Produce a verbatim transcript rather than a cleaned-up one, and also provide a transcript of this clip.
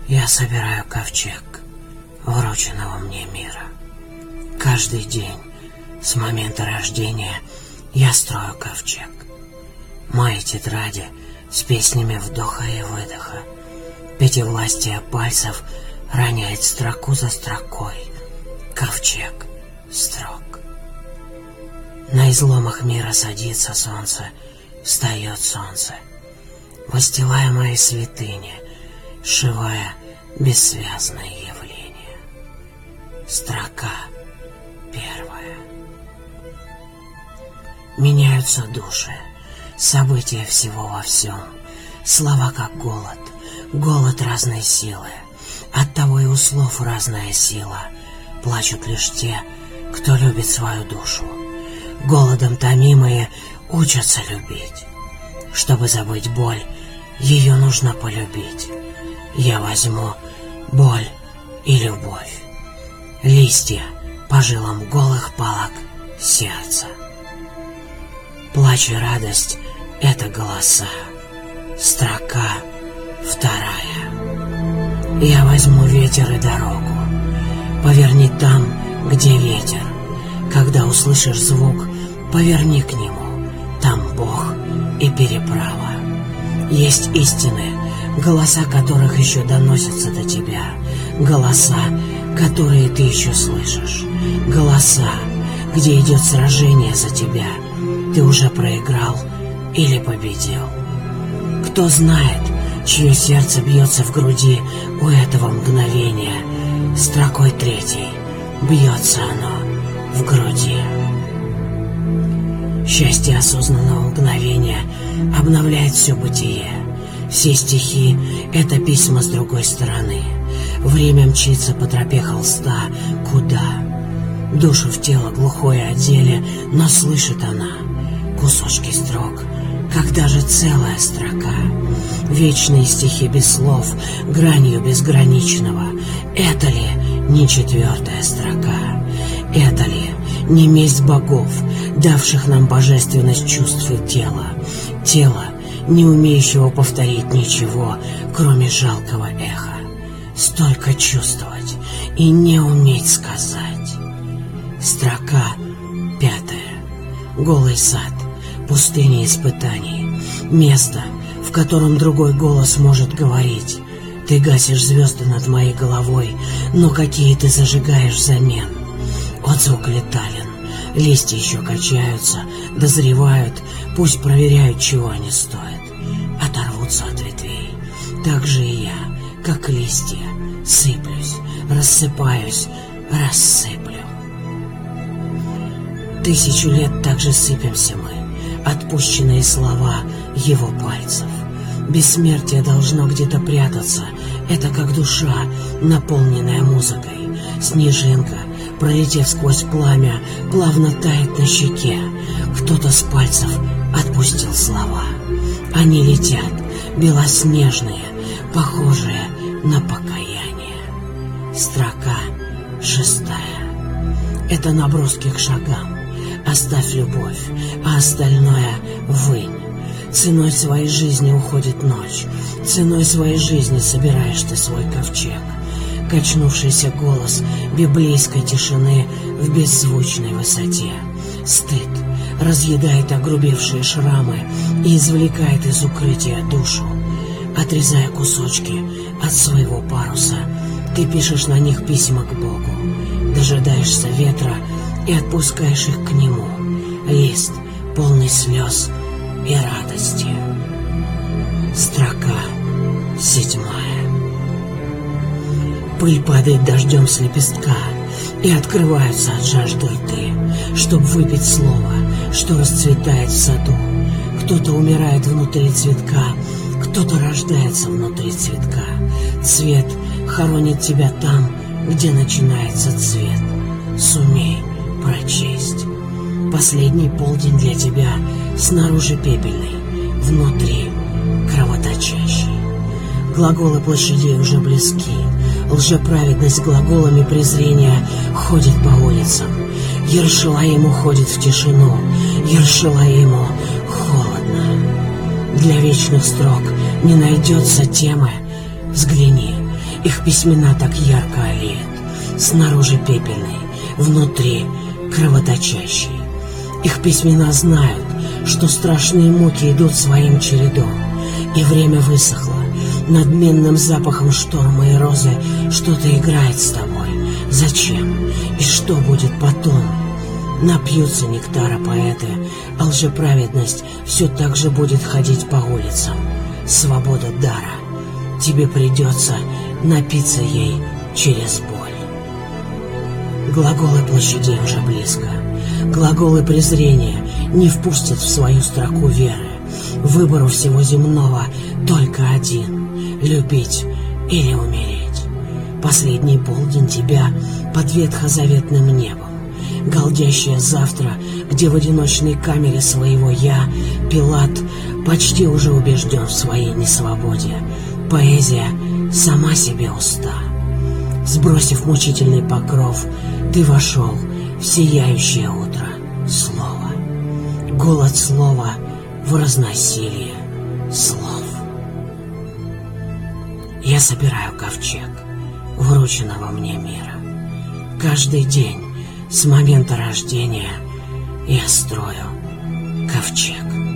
Я собираю ковчег врученного мне мира. Каждый день с момента рождения я строю ковчег. Мои тетради с песнями вдоха и выдоха. Пятивластие пальцев роняет строку за строкой. Ковчег строк. На изломах мира садится солнце, встает солнце, выстилая мои святыни, сшивая бессвязное явление. Строка первая. Меняются души, события всего во всем, слова как голод, голод разной силы, оттого и у слов разная сила. Плачут лишь те, кто любит свою душу. Голодом томимые учатся любить. Чтобы забыть боль, ее нужно полюбить. Я возьму боль и любовь, листья по жилам голых палок сердца. Плач и радость — это голоса. Строка вторая. Я возьму ветер и дорогу. Поверни там, где ветер. Когда услышишь звук, поверни к нему. Там Бог и переправа. Есть истины, голоса которых еще доносятся до тебя. Голоса, которые ты еще слышишь. Голоса, где идет сражение за тебя. Ты уже проиграл или победил. Кто знает, чье сердце бьется в груди у этого мгновения. Строкой третьей бьется оно в груди. Счастье осознанного мгновения обновляет все бытие. Все стихи — это письма с другой стороны. Время мчится по тропе холста. Куда? Душу в тело глухое одели, но слышит она кусочки строк. Когда же целая строка? Вечные стихи без слов, гранью безграничного. Это ли не четвертая строка? Это ли не месть богов, давших нам божественность чувств и тела? Тело, не умеющего повторить ничего, кроме жалкого эха. Столько чувствовать и не уметь сказать. Строка пятая. Голый сад, пустыня испытаний. Место, в котором другой голос может говорить. Ты гасишь звезды над моей головой, но какие ты зажигаешь взамен? Отзвук летален, листья еще качаются, дозревают, пусть проверяют, чего они стоят. Оторвутся от ветвей. Так же и я, как листья, сыплюсь, рассыпаюсь, рассыплю. Тысячу лет также сыпемся мы, отпущенные слова его пальцев. Бессмертие должно где-то прятаться. Это как душа, наполненная музыкой. Снежинка, пролетев сквозь пламя, плавно тает на щеке. Кто-то с пальцев отпустил слова. Они летят, белоснежные, похожие на покаяние. Строка шестая. Это наброски к шагам. Оставь любовь, а остальное вынь. Ценой своей жизни уходит ночь. Ценой своей жизни собираешь ты свой ковчег. Качнувшийся голос библейской тишины в беззвучной высоте. Стыд разъедает огрубевшие шрамы и извлекает из укрытия душу. Отрезая кусочки от своего паруса, ты пишешь на них письма к Богу. Дожидаешься ветра и отпускаешь их к Нему. Лист, полный слез и радости. Строка седьмая. Пыль падает дождем с лепестка, и открываются от жажды рты, чтоб выпить слово, что расцветает в саду. Кто-то умирает внутри цветка, кто-то рождается внутри цветка. Цвет хоронит тебя там, где начинается цвет. Сумей прочесть. Последний полдень для тебя снаружи пепельный, внутри кровоточащий. Глаголы площадей уже близки. Лжеправедность глаголами презрения ходит по улицам. Ершалаим уходит в тишину. Ершалаиму холодно. Для вечных строк не найдется темы. Взгляни, Их письмена так ярко олеют, снаружи пепельный, внутри кровоточащий. Их письмена знают, что страшные муки идут своим чередом, и время высохло. Над минным запахом шторма и розы что-то играет с тобой. Зачем? И что будет потом? Напьются нектара поэты, а лжеправедность все так же будет ходить по улицам. Свобода дара. Тебе придется напиться ей через боль. Глаголы площадей уже близко. Глаголы презрения не впустят в свою строку веры. Выбор у всего земного только один — любить или умереть. Последний полдень тебя под ветхозаветным небом. Галдящее завтра, где в одиночной камере своего «я» Пилат почти уже убежден в своей несвободе. Поэзия сама себе уста. Сбросив мучительный покров, ты вошел в сияющее утро слова. Голод слова в разносилие слов. Я собираю ковчег врученного мне мира. Каждый день с момента рождения я строю ковчег.